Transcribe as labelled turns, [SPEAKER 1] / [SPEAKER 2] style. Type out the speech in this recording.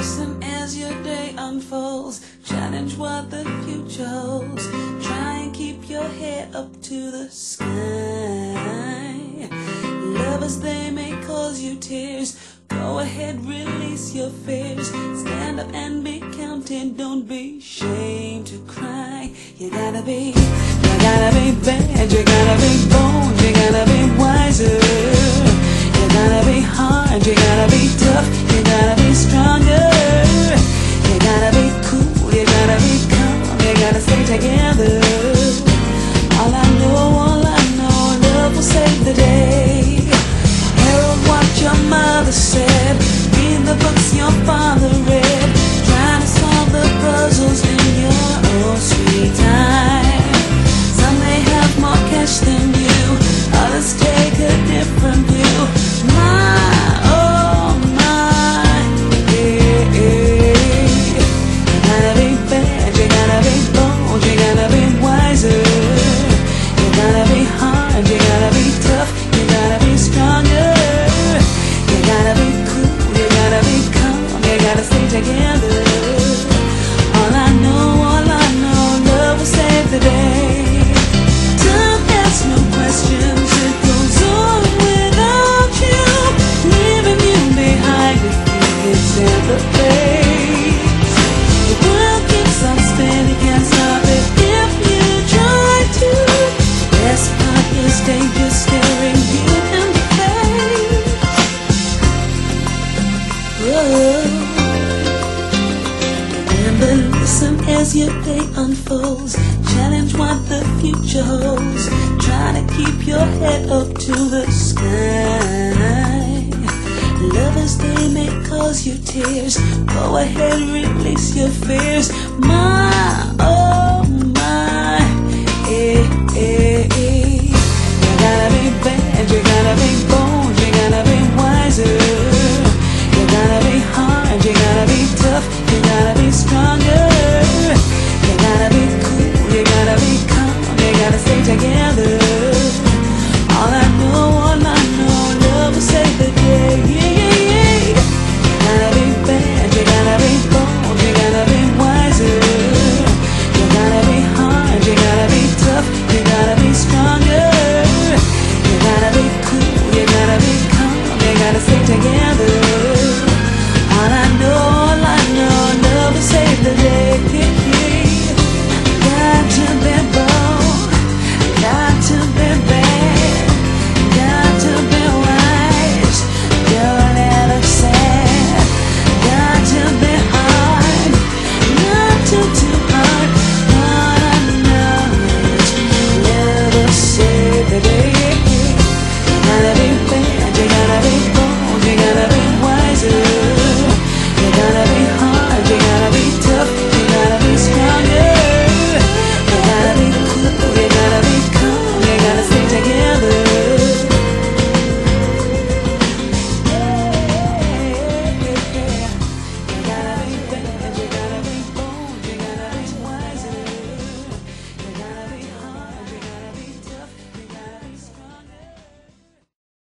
[SPEAKER 1] listen as your day unfolds. Challenge what the future holds. Try and keep your head up to the sky. Lovers, they may cause you tears. Go ahead, release your fears. Stand up and be counted. Don't be ashamed to cry. You gotta be bad. You gotta be bold. You gotta be wiser. You gotta be hard. You gotta be tough. You gotta be stronger. You gotta be cool. You gotta be calm. You gotta stay together. All I know, love will save the day. Herald what your mother said. Read the books your father read. Trying to solve the puzzles in your own sweet time. Some may have more cash than you. Others take a different view. My, oh my, yeah, yeah. You gotta be bad. You gotta be bold. You gotta be wiser. You gotta be hard. You gotta be tough. You gotta be stronger. You gotta be cool, you gotta be calm, you gotta stay together. All I know, love will save the day. Time asks no questions, it goes on without you, leaving you behind if you can stand the pace. The world keeps on spinning, can't stop it if you try to. Best part is danger staring you in the face. Remember, listen as your day unfolds. Challenge what the future holds. Try to keep your head up to the sky. Lovers, they may cause you tears. Go ahead, release your fears.